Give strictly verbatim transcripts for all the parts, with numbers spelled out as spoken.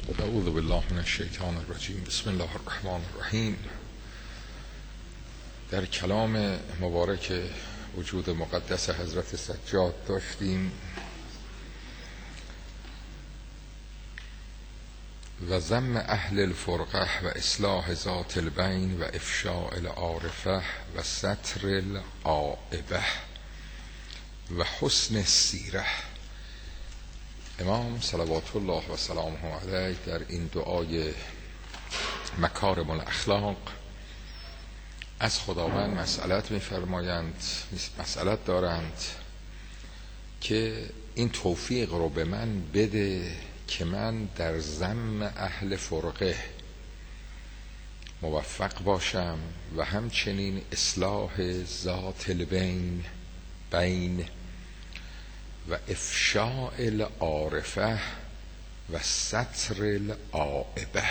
اعوذ بالله من الشیطان الرجیم. بسم الله الرحمن الرحیم. در کلام مبارک وجود مقدس حضرت سجاد داشتیم و ذم اهل الفرقه و اصلاح ذات البین و افشاء العارفه و ستر العائبه و حسن السیره. امام صلوات الله و سلامه علیه در این دعای مکارم الاخلاق از خداوند مسئلت می‌فرمایند، مسئلت دارند که این توفیق رو به من بده که من در ذم اهل فرقه موفق باشم و همچنین اصلاح ذات البین بین و افشاء العارفه و ستر العائبه.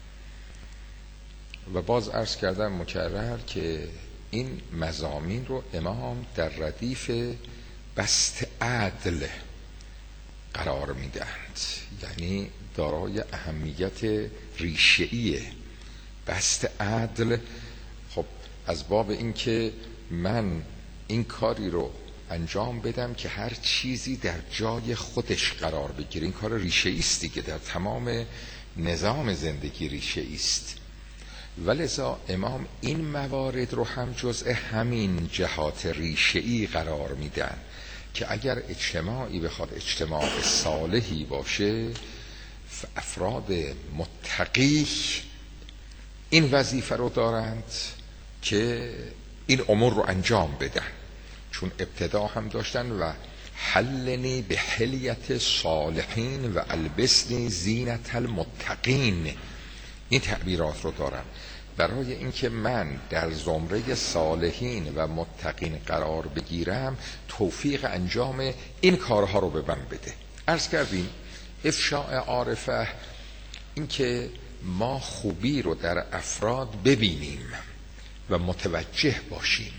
و باز عرض کردم مکرر که این مضامین رو امام در ردیف بسط عدل قرار میدند، یعنی دارای اهمیت ریشه‌ایه. بسط عدل خب از باب این که من این کاری رو انجام بدم که هر چیزی در جای خودش قرار بگیره. این کار ریشه‌ای است دیگه، در تمام نظام زندگی ریشه‌ای است. ولذا امام این موارد رو هم جزء همین جهات ریشه‌ای قرار میدن که اگر اجتماعی بخواد اجتماع صالحی باشه، افراد متقی این وظیفه رو دارند که این امور رو انجام بدن، چون ابتدا هم داشتن و حلنی به حلیت صالحین و البسنی زینت المتقین، این تعبیرات رو دارن برای اینکه من در زمره صالحین و متقین قرار بگیرم، توفیق انجام این کارها رو به من بده. عرض کردیم افشاء عارفه، این که ما خوبی رو در افراد ببینیم و متوجه باشیم،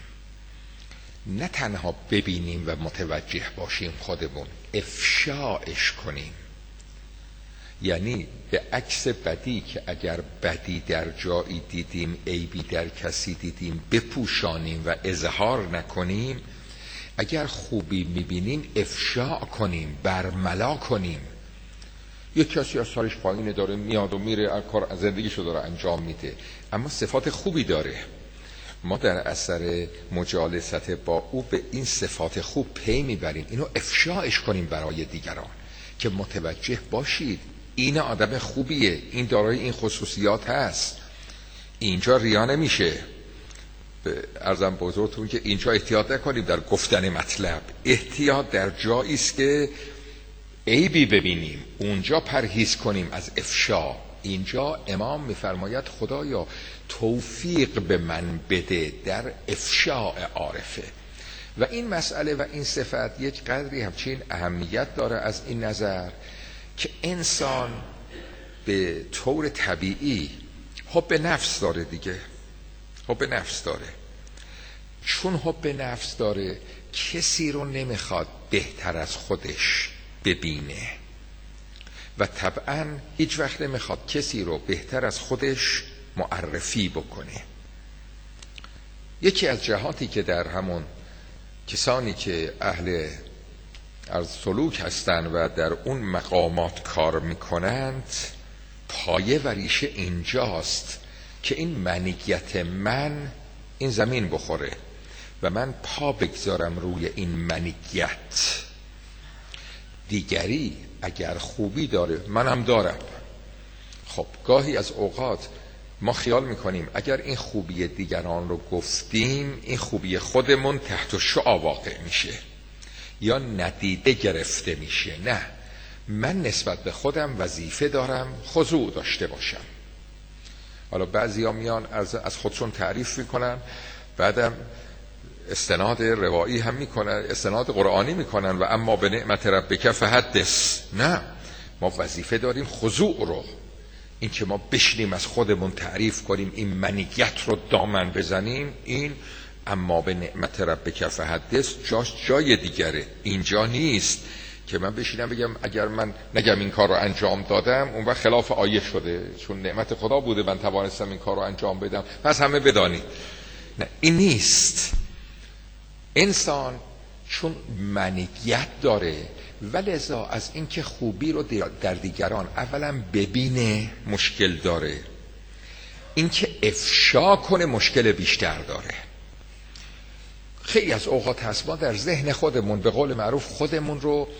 نه تنها ببینیم و متوجه باشیم خودمون، افشاءش کنیم. یعنی به عکس بدی که اگر بدی در جایی دیدیم، عیبی در کسی دیدیم، بپوشانیم و اظهار نکنیم. اگر خوبی میبینیم افشاء کنیم، برملا کنیم. یک کسی از سرش پایینه، داره میاد و میره، کار زندگیشو داره انجام میده، اما صفات خوبی داره. ما در اثر مجالست با او به این صفات خوب پی میبریم، اینو افشاءش کنیم برای دیگران که متوجه باشید این آدم خوبیه، این دارای این خصوصیات هست. اینجا ریا نمیشه. عرضم بزرگتون که اینجا احتیاط نکنیم در گفتن مطلب، احتیاط در جایی است که عیبی ببینیم، اونجا پرهیز کنیم از افشا. اینجا امام میفرماید خدایا توفیق به من بده در افشاء عارفه. و این مسئله و این صفت یک قدری همچین اهمیت داره از این نظر که انسان به طور طبیعی حب نفس داره دیگه، حب نفس داره. چون حب نفس داره کسی رو نمیخواد بهتر از خودش ببینه و طبعا هیچ وقت نمیخواد کسی رو بهتر از خودش معرفی بکنه. یکی از جهاتی که در همون کسانی که اهل از سلوک هستن و در اون مقامات کار میکنند، پایه و ریشه اینجاست که این منیت من این زمین بخوره و من پا بگذارم روی این منیت. دیگری اگر خوبی داره منم دارم. خب گاهی از اوقات ما خیال میکنیم اگر این خوبی دیگران رو گفتیم، این خوبی خودمون تحت شعاع واقع میشه یا ندیده گرفته میشه. نه، من نسبت به خودم وظیفه دارم خضوع داشته باشم. حالا بعضی ها میان از, از خودشون تعریف میکنن، بعدم استناد روایی هم میکنن، استناد قرآنی میکنن و اما به نعمت ربک فحدث. نه، ما وظیفه داریم خضوع رو، این که ما بشنیم از خودمون تعریف کنیم، این منیت رو دامن بزنیم، این اما به نعمت ربک فحدث جاش جای دیگره، اینجا نیست که من بشینم بگم اگر من نگم این کار رو انجام دادم اون وقت خلاف آیه شده، چون نعمت خدا بوده من توانستم این کار رو انجام بدم پس همه بدانید. نه، این نیست. انسان چون منیت داره ولذا از اینکه خوبی رو در دیگران اولا ببینه مشکل داره، اینکه افشا کنه مشکل بیشتر داره. خیلی از اوقات هست ما در ذهن خودمون به قول معروف خودمون رو،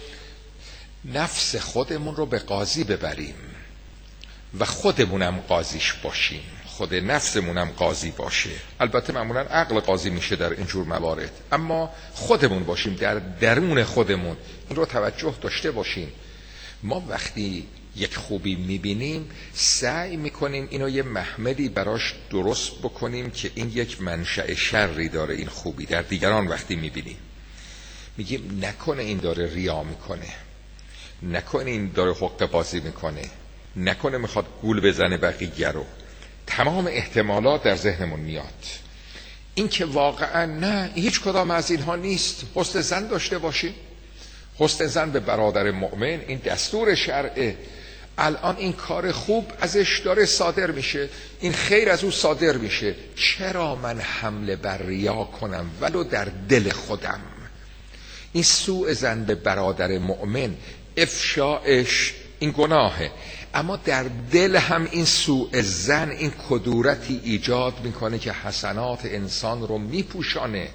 نفس خودمون رو به قاضی ببریم و خودمونم قاضیش باشیم، خود نفسمونم قاضی باشه. البته معمولا عقل قاضی میشه در اینجور موارد، اما خودمون باشیم در درون خودمون. این رو توجه داشته باشیم. ما وقتی یک خوبی میبینیم سعی میکنیم اینو یه محملی براش درست بکنیم که این یک منشأ شری داره. این خوبی در دیگران وقتی میبینیم میگیم نکنه این داره ریا میکنه، نکنه این داره حقه بازی میکنه، نکنه میخواد گول بزنه بقیه رو. تمام احتمالات در ذهنمون میاد. این که واقعا نه هیچ کدام از اینها نیست. حسن ظن داشته باشیم. حسن ظن به برادر مؤمن این دستور شرعه. الان این کار خوب ازش داره صادر میشه، این خیر از او صادر میشه، چرا من حمله بر ریا کنم ولو در دل خودم؟ این سوء ظن به برادر مؤمن افشاش این گناهه، اما در دل هم این سوء ظن این کدورتی ایجاد میکنه که حسنات انسان رو میپوشانه،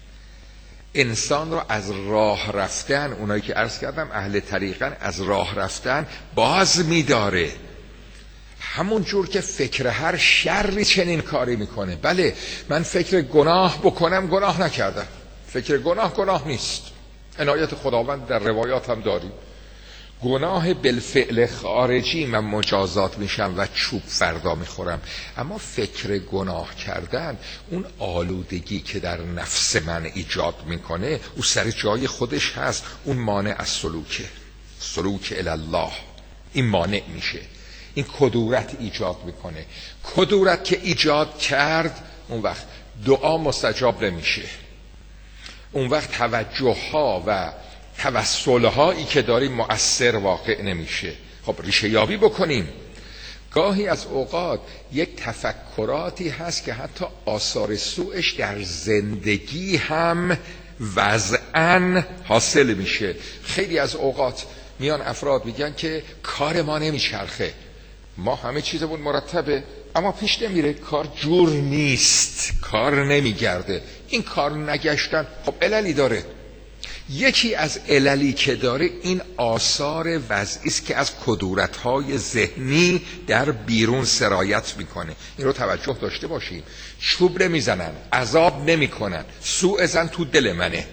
انسان رو از راه رفتن، اونایی که عرض کردم اهل طریقن، از راه رفتن باز میداره. همون جور که فکر هر شری چنین کاری میکنه. بله من فکر گناه بکنم گناه نکردم، فکر گناه گناه نیست، عنایت خداوند در روایات هم داریم. گناه بالفعل خارجی من مجازات میشم و چوب فردا میخورم، اما فکر گناه کردن اون آلودگی که در نفس من ایجاد میکنه او سر جای خودش هست، اون مانع از سلوکه، سلوک الالله، این مانع میشه، این کدورت ایجاد میکنه. کدورت که ایجاد کرد اون وقت دعا مستجاب نمیشه، اون وقت توجه ها و توسل هایی که داریم مؤثر واقع نمیشه. خب ریشه یابی بکنیم. گاهی از اوقات یک تفکراتی هست که حتی آثار سوءش در زندگی هم وضعاً حاصل میشه. خیلی از اوقات میان افراد میگن که کار ما نمیچرخه، ما همه چیزمون مرتبه اما پیش نمیره، کار جور نیست، کار نمیگرده. این کار نگشتن خب عللی داره. یکی از عللی که داره این آثار وضعی است که از کدورت‌های ذهنی در بیرون سرایت میکنه. این رو توجه داشته باشیم. چوب نمیزنن، عذاب نمیکنن، سوء ظن تو دل منه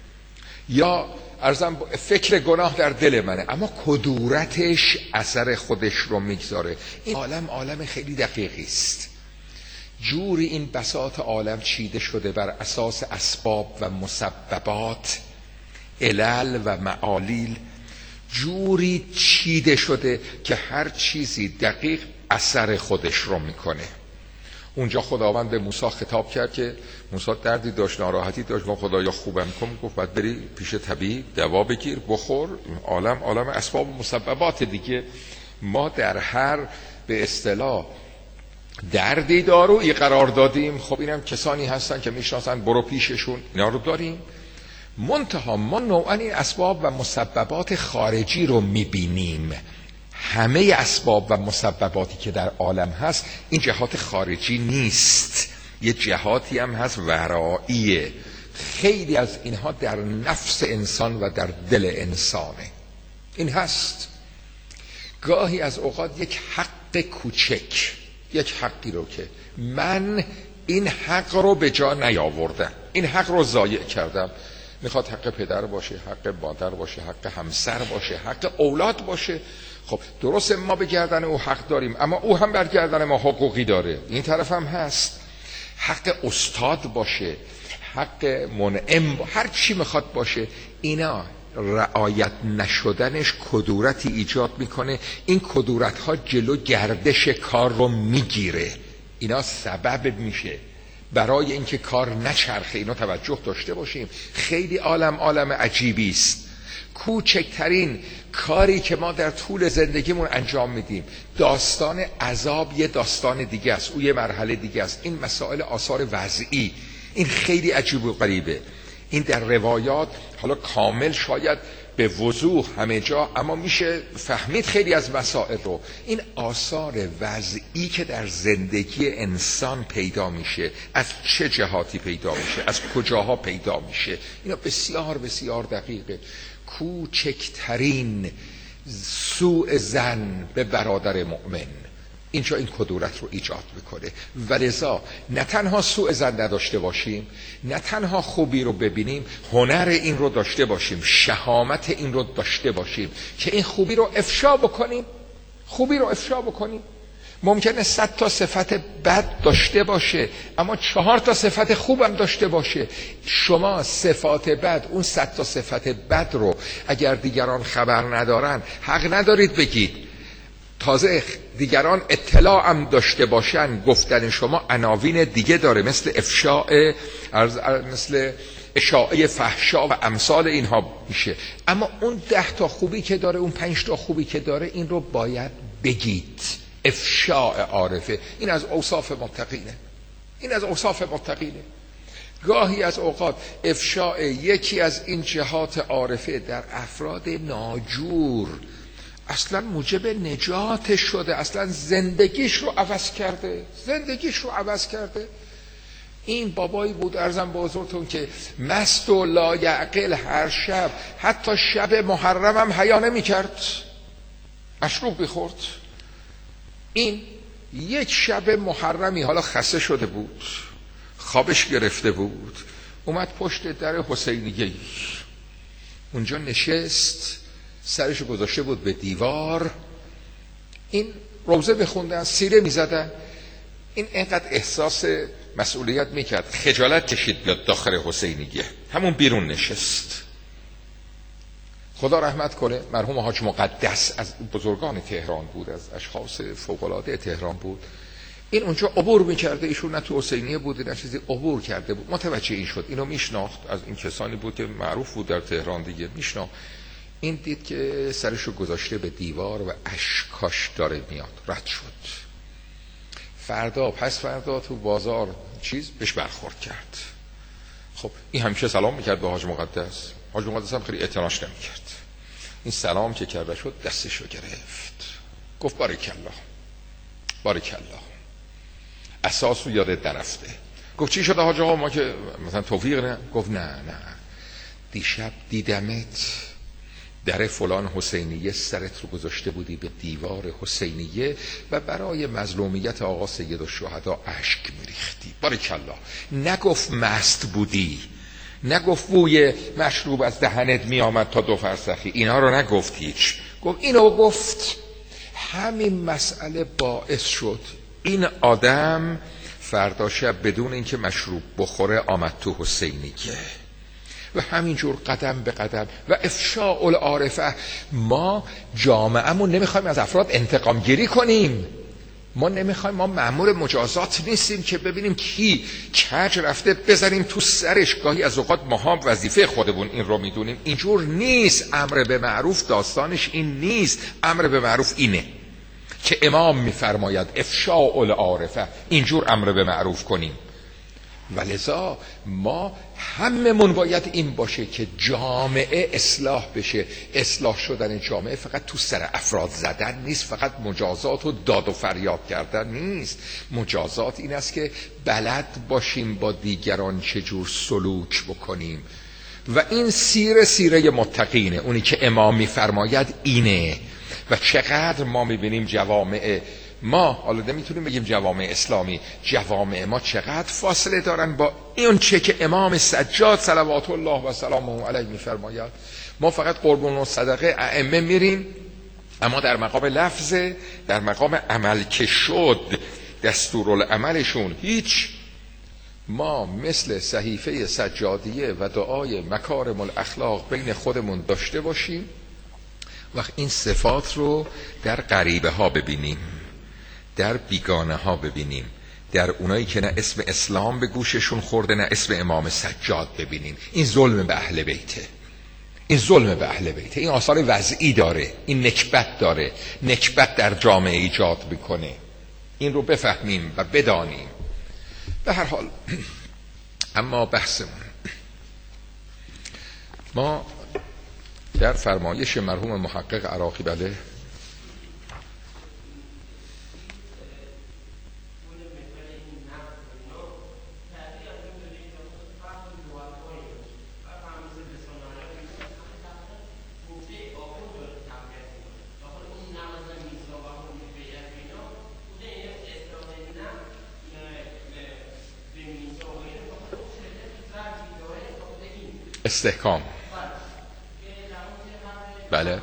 یا ارزم فکر گناه در دل منه، اما کدورتش اثر خودش رو میگذاره. این عالم عالم خیلی دقیقی است. جوری این بساط عالم چیده شده بر اساس اسباب و مسببات، علل و معالیل، جوری چیده شده که هر چیزی دقیق اثر خودش رو میکنه. اونجا خداوند به موسی خطاب کرد که موسی دردی داشت، ناراحتی داشت، ما خدایا خوبم کن، گفت باید بری پیش طبیب دوا بگیر بخور. عالم عالم اسباب و مسببات دیگه. ما در هر به اصطلاح دردی دارویی قرار دادیم. خب اینم کسانی هستن که میشناسن، برو پیششون، اینا رو داریم. منتها ما نوعا این اسباب و مسببات خارجی رو میبینیم. همه اسباب و مسبباتی که در عالم هست این جهات خارجی نیست، یه جهاتی هم هست وراییه. خیلی از اینها در نفس انسان و در دل انسانه. این هست. گاهی از اوقات یک حق کوچک، یک حقی رو که من این حق رو به جا نیاوردم، این حق رو ضایع کردم، میخواد حق پدر باشه، حق مادر باشه، حق همسر باشه، حق اولاد باشه. خب درسته ما به گردن او حق داریم، اما او هم بر گردن ما حقوقی داره. این طرف هم هست. حق استاد باشه، حق منعم، هر چی میخواد باشه، اینا رعایت نشدنش کدورتی ایجاد میکنه. این کدورت ها جلو گردش کار رو میگیره، اینا سبب میشه برای اینکه کار نچرخه. اینا توجه داشته باشیم. خیلی عالم عالم عجیبی است. کوچکترین کاری که ما در طول زندگیمون انجام میدیم، داستان عذاب یه داستان دیگه است، او یه مرحله دیگه است. این مسائل آثار وضعی، این خیلی عجیب و غریبه. این در روایات حالا کامل شاید به وضوح همه جا، اما میشه فهمید خیلی از مسائل رو. این آثار وضعی که در زندگی انسان پیدا میشه، از چه جهاتی پیدا میشه، از کجاها پیدا میشه، اینا بسیار بسیار دقیقه. کوچکترین سوء ظن به برادر مؤمن اینجا این کدورت رو ایجاد میکنه. و لذا نه تنها سوء ظن نداشته باشیم، نه تنها خوبی رو ببینیم، هنر این رو داشته باشیم، شهامت این رو داشته باشیم که این خوبی رو افشا بکنیم. خوبی رو افشا بکنیم. ممکنه صد تا صفت بد داشته باشه اما چهار تا صفت خوبم داشته باشه. شما صفات بد، اون صد تا صفت بد رو اگر دیگران خبر ندارن حق ندارید بگید. تازه دیگران اطلاع هم داشته باشن، گفتن شما عناوین دیگه داره، مثل افشاء، مثل اشاعه فحشا و امثال اینها میشه. اما اون ده تا خوبی که داره، اون پنج تا خوبی که داره، این رو باید بگید. افشاء عارفه. این از اوصاف متقینه. این از اوصاف متقینه. گاهی از اوقات افشاء یکی از این جهات عارفه در افراد ناجور اصلا موجب نجات شده، اصلا زندگیش رو عوض کرده، زندگیش رو عوض کرده. این بابایی بود عرضم به حضورتون که مست و لایعقل هر شب، حتی شب محرم هم حیا نمی کرد، مشروب بخورد. این یک شب محرمی حالا خسته شده بود، خوابش گرفته بود، اومد پشت در حسینیه، اونجا نشست، سرشو گذاشته بود به دیوار، این روزه بخوندن، سیره میزدن. این اینقدر احساس مسئولیت میکرد، خجالت کشید بیاد داخل حسینیه، همون بیرون نشست. خدا رحمت کنه، مرحوم حاج مقدس از بزرگان تهران بود، از اشخاص فوق‌العاده تهران بود. این اونجا عبور میکرده، ایشون نه تو حسینیه بود نه چیزی، عبور کرده بود، متوجه این شد، اینو میشناخت، از این کسانی بود که معروف بود در تهران دیگه، میشناخت. این دید که سرشو گذاشته به دیوار و اشکاش داره میاد، رد شد. فردا پس فردا تو بازار چیز بهش برخورد کرد. خب این همیشه سلام میکرد به حاج مقدس، حاج مقدس هم خیلی اعتناش نمیکرد. این سلام که کرده شد دستشو گرفت، گفت باریکالله باریکالله، اساسو یادت نرفته. گفت چی شده حاج آقا، ما که مثلا توفیق نه؟ گفت نه نه، دیشب دیدمت در فلان حسینیه سرت رو گذاشته بودی به دیوار حسینیه و برای مظلومیت آقا سید الشهدا اشک میریختی. باریکالله. نگفت مست بودی، نگفت بوی مشروب از دهنت میآمد تا دو فرسخی، اینا رو نگفت هیچ. گفت اینو گفت. همین مسئله باعث شد این آدم فردا شب بدون اینکه مشروب بخوره آمد تو حسینیه و همینجور قدم به قدم و افشاء العارفه. ما جامعهمون نمیخوایم از افراد انتقام گیری کنیم، ما نمیخوایم، ما مأمور مجازات نیستیم که ببینیم کی کج رفته بزنیم تو سرش. گاهی از اوقات ما وظیفه خودمون این رو میدونیم، اینجور نیست. امر به معروف داستانش این نیست. امر به معروف اینه که امام میفرماید افشاء العارفه، اینجور امر به معروف کنیم. ولذا ما هممون باید این باشه که جامعه اصلاح بشه. اصلاح شدن جامعه فقط تو سر افراد زدن نیست، فقط مجازات و داد و فریاد کردن نیست. مجازات این است که بلد باشیم با دیگران چجور سلوک بکنیم و این سیر سیره متقینه، اونی که امام میفرماید اینه. و چقدر ما میبینیم جوامع ما، حالا نمیتونیم بگیم جوامع اسلامی، جوامع ما چقدر فاصله دارن با این چه که امام سجاد صلوات الله و سلامه علیه میفرماید. ما فقط قربون و صدقه ائمه میریم، اما در مقام لفظ، در مقام عمل که شد دستورالعملشون هیچ. ما مثل صحیفه سجادیه و دعای مکارم الاخلاق بین خودمون داشته باشیم، وقت این صفات رو در غریبه ها ببینیم، در بیگانه ها ببینیم، در اونایی که نه اسم اسلام به گوششون خورده نه اسم امام سجاد ببینیم. این ظلم به اهل بیته، این ظلم به اهل بیت، این آثار وضعی داره، این نکبت داره، نکبت در جامعه ایجاد میکنه. این رو بفهمیم و بدانیم. به هر حال اما بحثمون، ما در فرمایش مرحوم محقق عراقی بله استحکام بله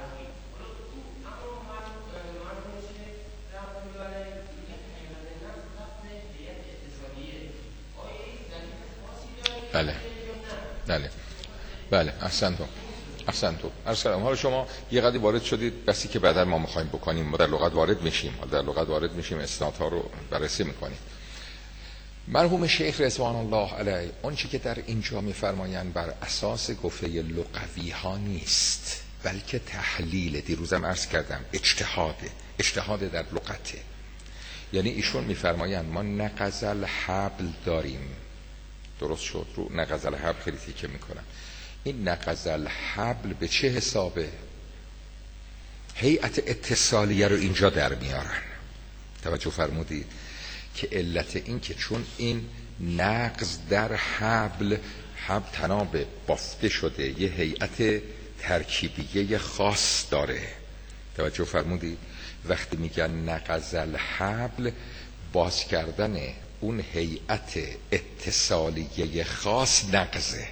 بله بله بله احسنتون احسنتون عرض کردم. حالا شما یه قدری وارد شدید بسی که بعدا ما میخوایم بکنیم، ما در لغت وارد میشیم در لغت وارد میشیم اسنادها رو بررسی میکنیم. مرحوم شیخ رضوان الله علیه اون چی که در اینجا میفرمایند بر اساس گفته لغوی ها نیست، بلکه تحلیل. دیروزم عرض کردم اجتهاده، اجتهاد در لغته. یعنی ایشون میفرمایند ما نقض الحبل داریم، درست شد؟ رو نقض الحبل خیلی تیکه میکنم. این نقض الحبل به چه حسابه؟ هیئت اتصالیه رو اینجا در میارن. توجه فرمودید که علت این که چون این نقض در حبل، حبل تناب بافته شده، یه هیئت ترکیبیه خاص داره. توجه فرمودید وقتی میگن نقض الحبل، باز کردن اون هیئت اتصالیه خاص نقضه.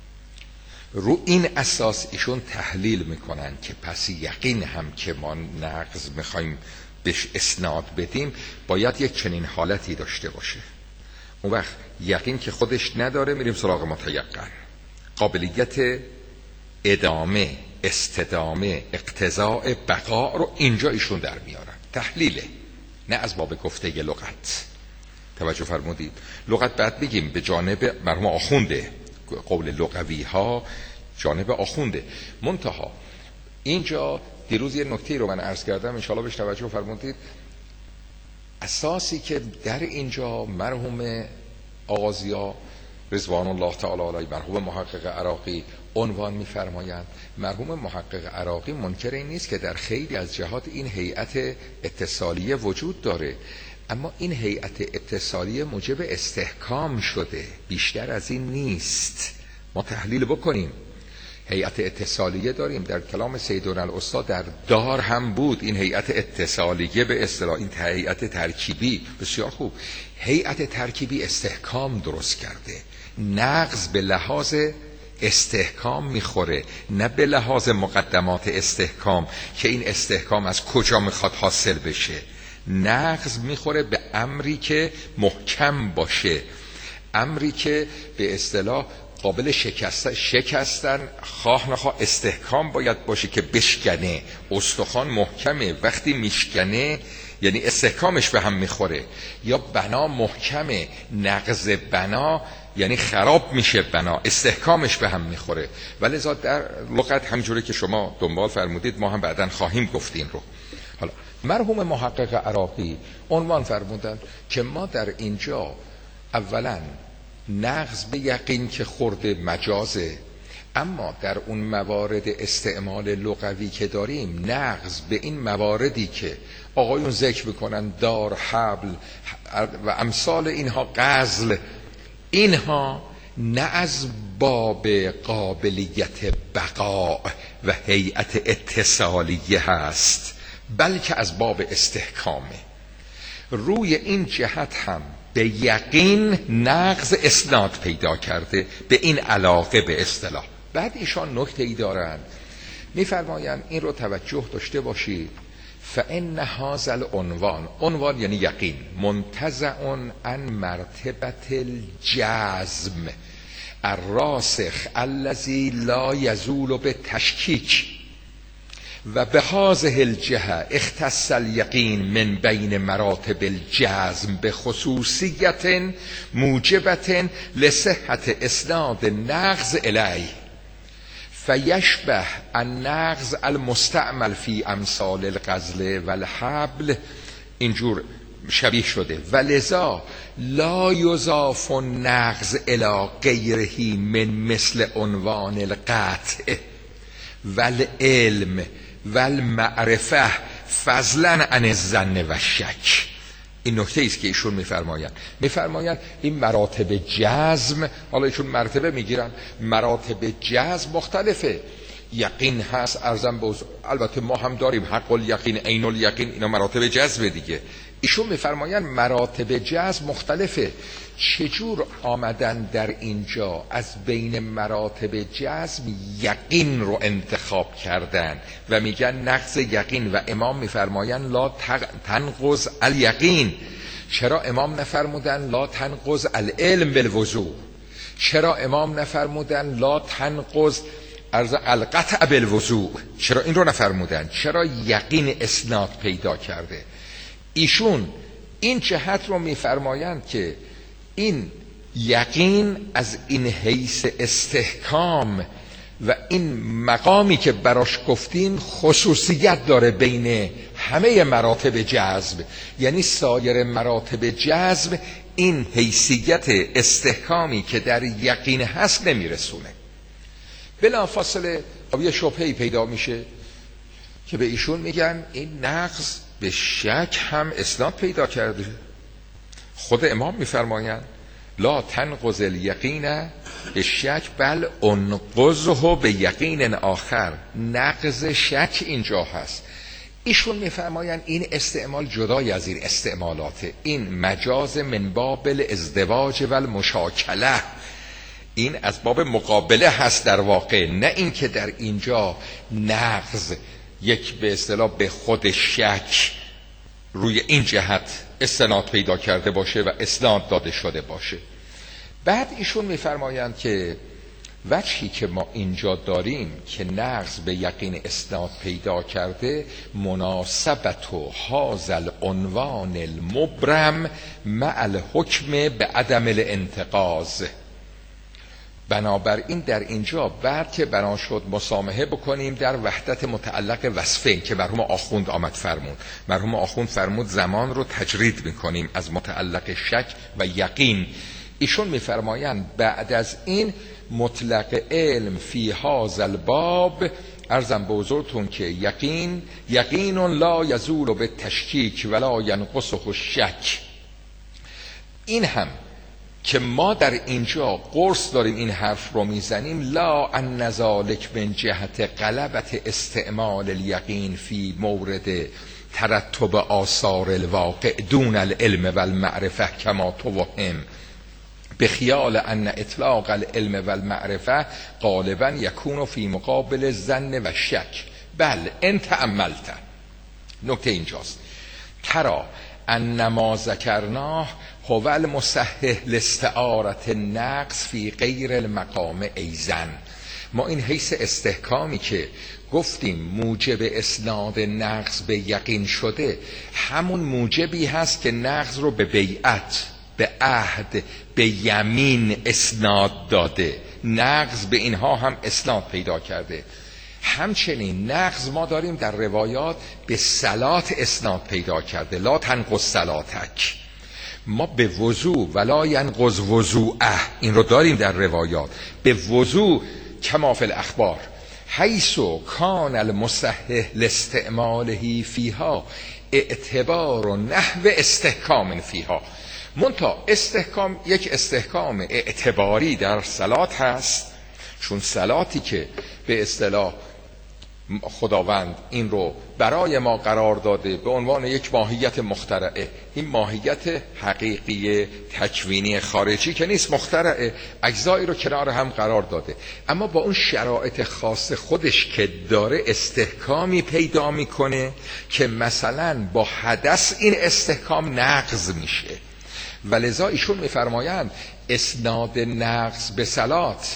رو این اساس ایشون تحلیل میکنن که پس یقین هم که ما نقض میخوایم بهش اسناد بدیم باید یک چنین حالتی داشته باشه. اون وقت یقین که خودش نداره میریم سراغ متیقن. قابلیت ادامه، استدامه، اقتضاء بقا رو اینجا ایشون در میارن. تحلیله، نه از باب گفته ی لغت. توجه فرمودید؟ لغت بعد بگیم به جانب مرحوم آخونده، قول لغوی ها جانب آخونده. منتها اینجا دیروز یه نکته رو من عرض کردم، انشاءالله بهش توجه فرمودید. اساسی که در اینجا مرحوم آغازیا رضوان الله تعالی علیه، مرحوم محقق عراقی عنوان می‌فرمایند، مرحوم محقق عراقی منکر این نیست که در خیلی از جهات این هیئت اتصالیه وجود داره، اما این هیئت اتصالیه موجب استحکام شده، بیشتر از این نیست. ما تحلیل بکنیم. هیئت اتصالیه داریم، در کلام سیدنا الاستاد در دار هم بود این هیئت اتصالیه، به اصطلاح این هیئت ترکیبی. بسیار خوب، هیئت ترکیبی استحکام درست کرده. نقض به لحاظ استحکام میخوره، نه به لحاظ مقدمات استحکام که این استحکام از کجا میخواد حاصل بشه. نقض میخوره به امری که محکم باشه، امری که به اصطلاح قابل شکستن شکستن خواه نخواه استحکام باید باشه که بشکنه. استخوان محکمه، وقتی میشکنه یعنی استحکامش به هم میخوره. یا بنا محکمه، نقض بنا یعنی خراب میشه بنا، استحکامش به هم میخوره. ولذا در لغت همجوری که شما دنبال فرمودید ما هم بعداً خواهیم گفت این رو. حالا مرحوم محقق عراقی عنوان فرمودند که ما در اینجا اولاً نقض به یقین که خورده مجازه، اما در اون موارد استعمال لغوی که داریم نقض به این مواردی که آقایون ذکر میکنن، دار، حبل و امثال اینها، غزل، اینها نه از باب قابلیت بقا و هیئت اتصالیه هست، بلکه از باب استحکامه. روی این جهت هم به یقین نقض اسناد پیدا کرده به این علاقه به اصطلاح. بعد ایشان نکته ای دارن، میفرمایند این رو توجه داشته باشید، فان هذا العنوان، عنوان یعنی یقین، منتزع عن مرتبه الجزم الراسخ الذي لا يزول بالتشکیک و به هذه الجهه اختص الیقین من بین مراتب الجزم به خصوصیت موجبت لصحت اسناد نقض الیه. فیشبه النغز المستعمل فی امثال الغزل و الحبل، اینجور شبیه شده. و لذا لا یضاف النغز الی غیره من مثل عنوان القطع و العلم و المعرفه فضلا عن الظن و الشک. این نکته است که ایشون میفرمایند میفرمایند این مراتب جزم، حالا ایشون مرتبه میگیرن، مراتب جزم مختلفه. یقین هست، ارزم به البته ما هم داریم حق الیقین، عین الیقین، اینا مراتب جزم دیگه. ایشون میفرمایند مراتب جزم مختلفه. چجور آمدن در اینجا از بین مراتب جزم یقین رو انتخاب کردن و میگن نقض یقین، و امام میفرمایند لا تنقض الیقین؟ چرا امام نفرمودن لا تنقض العلم بالوضوء؟ چرا امام نفرمودن لا تنقض القطع بالوضوء؟ چرا این رو نفرمودن؟ چرا یقین اسناد پیدا کرده؟ ایشون این جهت رو میفرمایند که این یقین از این حیث استحکام و این مقامی که براش گفتیم خصوصیت داره بین همه مراتب جذب، یعنی سایر مراتب جذب این حیثیت استحکامی که در یقین هست نمیرسونه. بلافاصله یه شبهه‌ای پیدا میشه که به ایشون میگن این نقض به شک هم اسناد پیدا کرده. خود امام میفرمایند لا تنقض الیقین به شک بل انقضه به یقین آخر. نقض شک اینجا هست. ایشون میفرمایند این استعمال جدای از این استعمالات، این مجاز من باب الازدواج و المشاکله، این از باب مقابله هست در واقع، نه این که در اینجا نقض یک به اصطلاح به خود شک روی این جهت استناد پیدا کرده باشه و اسناد داده شده باشه. بعد ایشون میفرمایند که وجهی که ما اینجا داریم که نقض به یقین اسناد پیدا کرده مناسبت و هازل عنوان المبرم مع الحکم به عدم الانتقاض. بنابراین در اینجا بعد که بنا شد مسامحه بکنیم در وحدت متعلق وصفین که مرحوم آخوند آمد فرمود، مرحوم آخوند فرمود زمان رو تجرید میکنیم از متعلق شک و یقین. ایشون میفرمایند بعد از این مطلق علم فی هذا الباب، عرضم به حضورتون که یقین یقین لا یزول به تشکیک ولا ینقصه الشک. این هم که ما در اینجا قرص داریم این حرف رو میزنیم لا ان ذلک من جهت غلبت استعمال الیقین فی مورد ترتب آثار الواقع دون العلم و المعرفه کما توهم به خیال ان اطلاق العلم و المعرفه غالبا یکون فی مقابل الظن و شک. بل ان تأملت، نکته اینجاست، ترا ان ما ذکرناه هو المصحح لاستعارة النقص فی غیر المقام ایزن. ما این حیث استحکامی که گفتیم موجب اسناد نقص به یقین شده، همون موجبی هست که نقص رو به بیعت، به عهد، به یمین اسناد داده. نقص به اینها هم اسناد پیدا کرده. همچنین نقض ما داریم در روایات به صلات اسناد پیدا کرده، لا تنقض صلاتک. ما به وضوع ولا ینقض وضوعه، این رو داریم در روایات، به وضوع کما فی الاخبار حیث کان المصحح لاستعماله فیها اعتبار و نحو استحکام فیها. منتها استحکام یک استحکام اعتباری در صلات هست، چون صلاتی که به اصطلاح خداوند این رو برای ما قرار داده به عنوان یک ماهیت مخترعه، این ماهیت حقیقی تکوینی خارجی که نیست، مخترعه، اجزایی رو کنار هم قرار داده، اما با اون شرایط خاص خودش که داره استحکامی پیدا میکنه که مثلا با حدث این استحکام نقض میشه. ولذا ایشون میفرمایند اسناد نقض به صلات،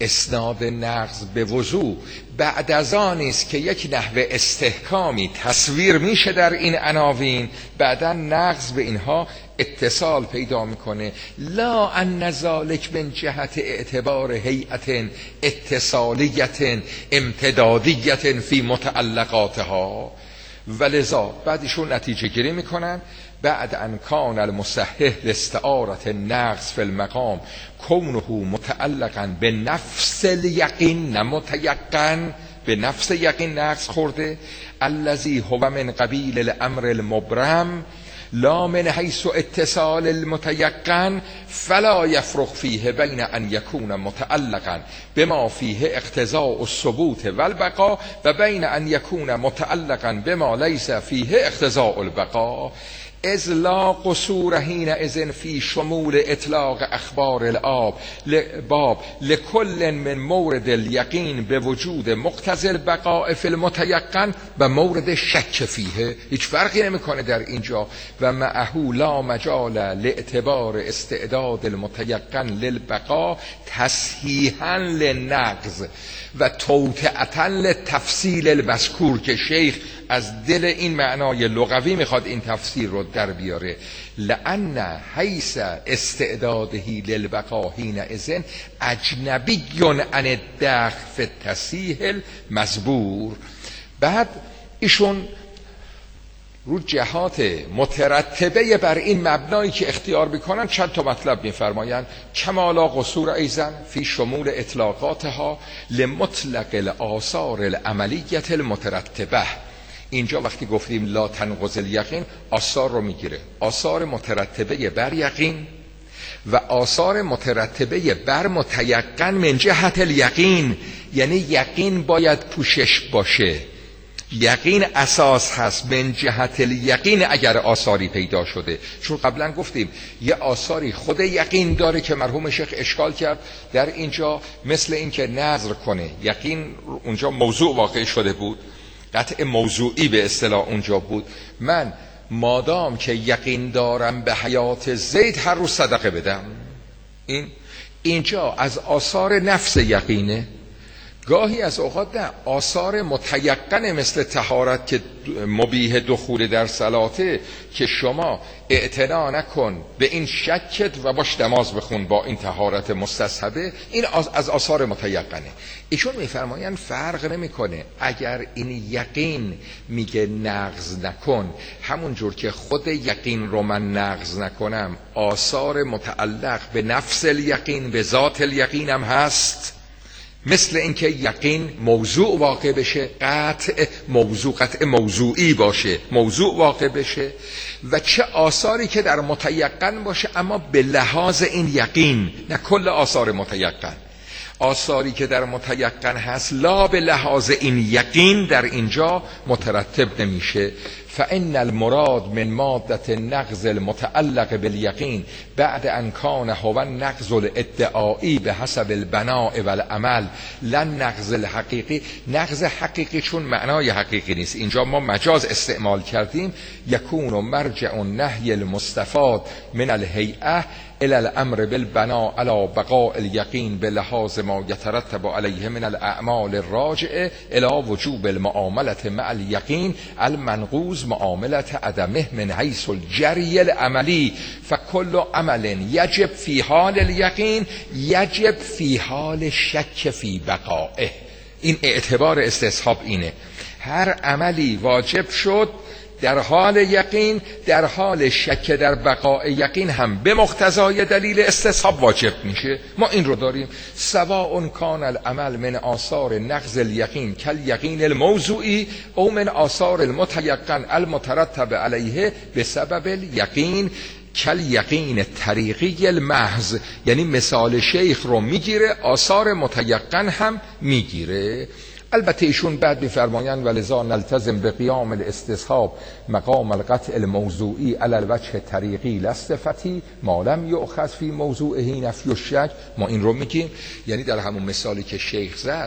اسناد نقض به وضوع بعد از آن است که یک نحوه استحکامی تصویر میشه در این عناوین، بعدا نقض به اینها اتصال پیدا میکنه. لا ان ذلک من جهت اعتبار هیئت اتصالیت امتدادیت فی متعلقاتها. ولذا بعدشون نتیجه گیری میکنن بعد ان کان المصحح لاستعارة النقص فی المقام کونه متعلقا به نفس الیقین، نه متیقن، به نفس یقین نقص خورده، الذی هو من قبیل الامر المبرم لا من حیث اتصال المتیقن فلا یفرق فیه بین ان یکون متعلقا بما فیه اقتضاء الثبوت والبقاء و بین ان یکون متعلقا بما لیس فیه اقتضاء البقاء، اذ لا قصور حینئذ فی شمول اطلاق اخبار الآب باب لکل من مورد الیقین به وجود مقتضی البقاء فی المتیقن و مورد شک فیه. هیچ فرقی نمیکنه در اینجا. و معه لا مجال لاعتبار استعداد المتیقن للبقاء تصحیحا للنقض و توطئة للتفصیل المذکور، که شیخ از دل این معنای لغوی میخواد این تفسیر رو در بیاره. لأن حیث استعداده للبقاء حینئذ اجنبی عن الدخل فی التصحیح المزبور. بعد ایشون رو جهات مترتبه بر این مبنایی که اختیار میکنن چند تا مطلب میفرمایند. کمالا قصور ایزن فی شمول اطلاقاتها لمطلق الاثار العملیت المترتبه. اینجا وقتی گفتیم لا تنقض الیقین آثار رو میگیره، آثار مترتبه بر یقین و آثار مترتبه بر متیقن من جهت الیقین، یعنی یقین باید پوشش باشه، یقین اساس هست من جهت الیقین اگر آثاری پیدا شده. چون قبلا گفتیم یه آثاری خود یقین داره که مرحوم شیخ اشکال کرد در اینجا، مثل این که نظر کنه، یقین اونجا موضوع واقع شده بود، قطع موضوعی به اصطلاح اونجا بود، من مادام که یقین دارم به حیات زید هر روز صدقه بدم. این اینجا از آثار نفس یقینه. گاهی از اوقات نه، آثار متیقن مثل طهارت که مبیح دخول در صلاته که شما اعتنا نکن به این شکت و باش نماز بخون با این طهارت مستصحبه، این از آثار متیقنه. ایشون میفرمایند فرق نمیکنه اگر این یقین میگه نقض نکن، همون جور که خود یقین رو من نقض نکنم آثار متعلق به نفس الیقین به ذات الیقین هم هست، مثل اینکه یقین موضوع واقع بشه، قطع موضوع قطع موضوعی باشه، موضوع واقع بشه، و چه آثاری که در متیقن باشه اما به لحاظ این یقین، نه کل آثار متیقن. آثاری که در متیقن هست لا به لحاظ این یقین در اینجا مترتب نمیشه. فإن المراد من مادة النقض المتعلق بالیقین بعد ان کان هو النقض الادعایی به حسب البناء والعمل لن نقض الحقیقی. نقض حقیقی چون معنای حقیقی نیست، اینجا ما مجاز استعمال کردیم. یکون مرجع النهی المستفاد من الهیئه الى الامر بالبناء على بقاء اليقين بلحاظ ما يترتب عليه من الاعمال الراجعه الى وجوب المعامله مع اليقين المنقوض معامله عدمه من حيث الجري العملي فكل عمل يجب في حال اليقين يجب في حال شك في بقائه. این اعتبار استصحاب اینه، هر عملی واجب شد در حال یقین، در حال شک در بقاء یقین هم به مقتضای دلیل استصحاب واجب میشه. ما این رو داریم. سواء کان العمل من آثار نقض الیقین کل یقین الموضوعی او من آثار المتیقن المترتب علیه به سبب الیقین کل یقین طریقی المحض. یعنی مثال شیخ رو میگیره، آثار متیقن هم میگیره. البته ایشون بعد میفرمایند ولذا نلتزم به قیام الاستصحاب مقام القطع الموضوعی علی الوجه طریقی لصفتی ما لم یؤخذ فی موضوعه نفی الشک. ما این رو میگیم، یعنی در همون مثالی که شیخ زد،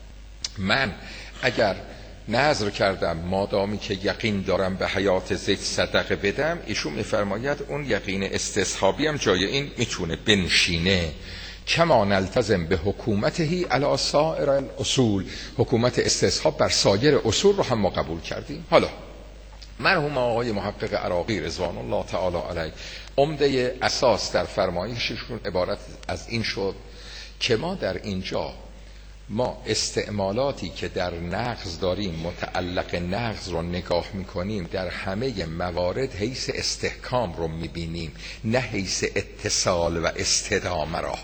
من اگر نظر کردم مادامی که یقین دارم به حیات زید صدقه بدم، ایشون میفرماید اون یقین استصحابی هم جای این میتونه بنشینه. کما نلتزم به حکومتهی علی سایر الاصول، حکومت استصحاب بر سایر اصول رو هم ما قبول کردیم. حالا مرحوم آقای محقق عراقی رضوان الله تعالی علیه عمده اساس در فرمایششون عبارت از این شد که ما در اینجا ما استعمالاتی که در نقض داریم متعلق نقض رو نگاه میکنیم در همه موارد حیث استحکام رو میبینیم، نه حیث اتصال و استدامه را.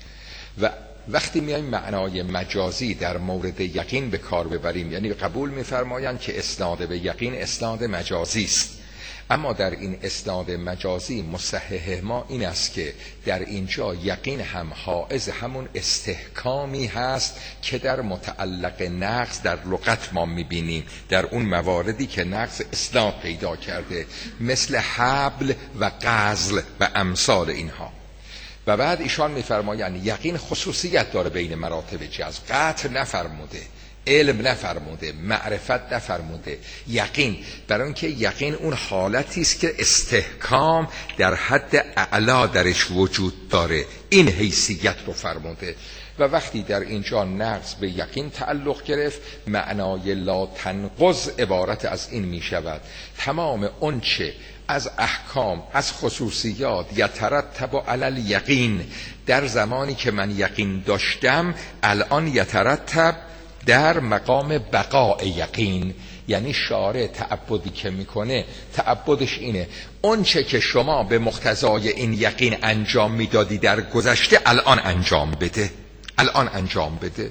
و وقتی میایم معنای مجازی در مورد یقین به کار ببریم، یعنی قبول میفرمایند که اسناد به یقین اسناد مجازی است، اما در این اسناد مجازی مصحح ما این است که در اینجا یقین هم حائز همون استحکامی هست که در متعلق نقض در لغت ما میبینیم، در اون مواردی که نقض اسناد پیدا کرده، مثل حبل و غزل و امثال اینها. و بعد ایشان میفرمایند یقین خصوصیت داره بین مراتب جزم، قطع نفرموده، علم نفرموده، معرفت نفرموده. یقین برای اینکه یقین اون حالتی است که استحکام در حد اعلا درش وجود داره، این حیثیت رو فرموده. و وقتی در اینجا نقض به یقین تعلق گرفت، معنای لا تنقض عبارت از این می شود تمام اونچه از احکام، از خصوصیات یترتب علی الیقین، در زمانی که من یقین داشتم الان یترتب در مقام بقاء یقین. یعنی شارع تعبدی که میکنه تعبدش اینه اون چه که شما به مقتضای این یقین انجام میدادی در گذشته الان انجام بده، الان انجام بده.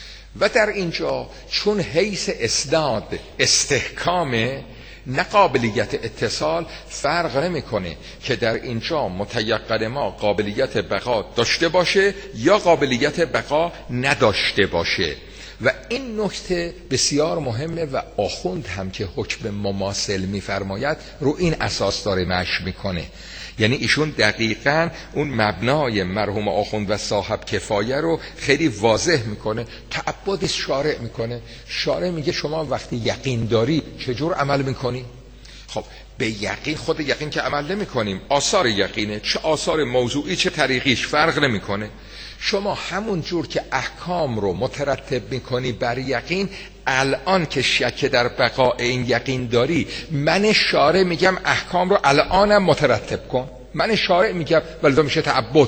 و در اینجا چون حیث اسناد استحکامه، نه قابلیت اتصال، فرق نمیکنه که در اینجا متیقن ما قابلیت بقا داشته باشه یا قابلیت بقا نداشته باشه. و این نکته بسیار مهمه و آخوند هم که حکم مماثل میفرماید رو این اساس داره مشی میکنه. یعنی ایشون دقیقاً اون مبنای مرحوم آخوند و صاحب کفایه رو خیلی واضح میکنه، تعبد شارع میکنه. شارع میگه شما وقتی یقین داری چجور عمل میکنی؟ خب به یقین، خود یقین که عمل نمی کنیم، آثار یقینه، چه آثار موضوعی چه طریقیش فرق نمیکنه. شما همون جور که احکام رو مترتب میکنی بر یقین، الان که شک در بقاء این یقین داری، من شارع میگم احکام رو الانم مترتب کن. من شارع میگم ولذا میشه تعبد،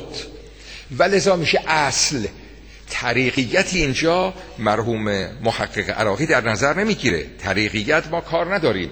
ولذا میشه اصل. طریقیت اینجا مرحوم محقق عراقی در نظر نمیگیره، طریقیت ما کار نداریم.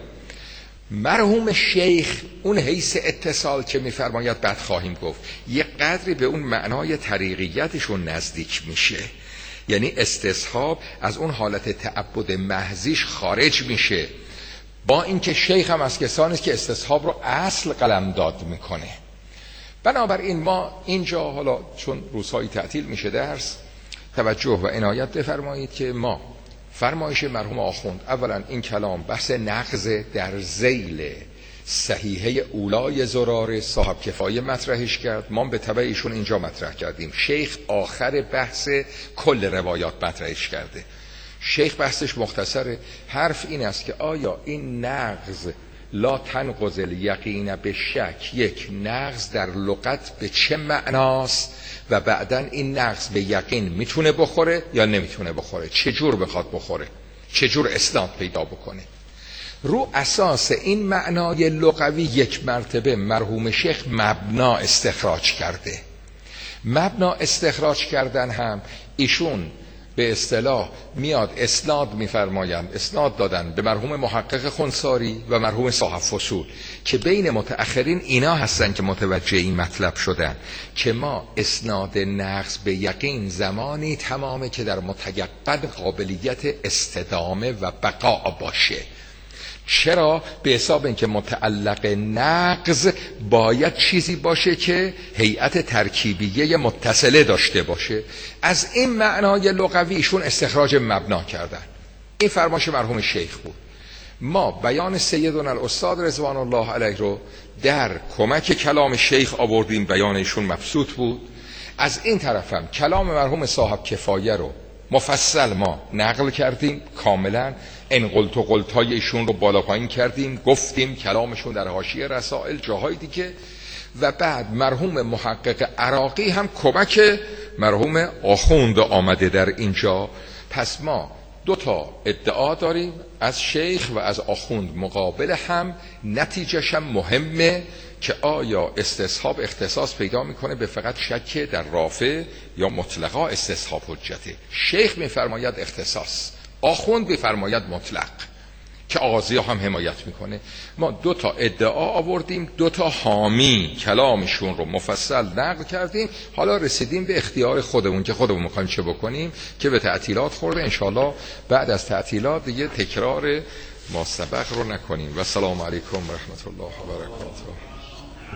مرحوم شیخ اون حیث اتصال که میفرماید بعد خواهیم گفت یه قدری به اون معنای طریقیتشون نزدیک میشه. یعنی استصحاب از اون حالت تعبد محضیش خارج میشه، با اینکه شیخ هم از کسانی است که استصحاب رو اصل قلمداد میکنه. بنابراین ما اینجا حالا چون روزهای تعطیل میشه درس، توجه و عنایت بفرمایید که ما فرمایش مرحوم آخوند، اولا این کلام بحث نقض در ذیل صحیحه اولای زرار صاحب کفایه مطرحش کرد، ما به تبع ایشون اینجا مطرح کردیم. شیخ آخر بحث کل روایات مطرحش کرده. شیخ بحثش مختصره، حرف این است که آیا این نقض لا تنقض الیقین به شک، یک نقض در لغت به چه معناست و بعداً این نقض به یقین میتونه بخوره یا نمیتونه بخوره، چجور بخواد بخوره، چجور اسناد پیدا بکنه. رو اساس این معنای لغوی یک مرتبه مرحوم شیخ مبنا استخراج کرده. مبنا استخراج کردن هم ایشون به اصطلاح میاد اسناد میفرمایند، اسناد دادن به مرحوم محقق خنثاری و مرحوم صاحب فصول که بین متأخرین اینا هستن که متوجه این مطلب شدن که ما اسناد نقض به یقین زمانی تمامه که در متیقن قابلیت استدامه و بقا باشه. چرا؟ به حساب اینکه متعلق نقض باید چیزی باشه که هیئت ترکیبیه متصله داشته باشه. از این معنای لغوی ایشون استخراج مبنا کردن. این فرمایش مرحوم شیخ بود. ما بیان سیدنا الاستاد رضوان الله علیه رو در کمک کلام شیخ آوردیم، بیان ایشون مبسوط بود. از این طرفم کلام مرحوم صاحب کفایه رو مفصل ما نقل کردیم، کاملا ان قلت و قلت‌های ایشون رو بالا پایین کردیم، گفتیم کلامشون در حاشیه رسائل، جاهای دیگه. و بعد مرحوم محقق عراقی هم کمک مرحوم آخوند آمده در اینجا. پس ما دو تا ادعا داریم از شیخ و از آخوند مقابل هم. نتیجهش هم مهمه که آیا استصحاب اختصاص پیدا میکنه به فقط شک در رافع یا مطلقا استصحاب حجته. شیخ میفرماید اختصاص، آخوند میفرماید مطلق که آغازی هم حمایت میکنه. ما دو تا ادعا آوردیم، دو تا حامی کلامشون رو مفصل نقل کردیم، حالا رسیدیم به اختیار خودمون که خودمون میخوایم چه بکنیم که به تعطیلات خورده. انشاءالله بعد از تعطیلات دیگه تکرار ما سبق رو نکنیم. و السلام علیکم و رحمت الله و برکاته.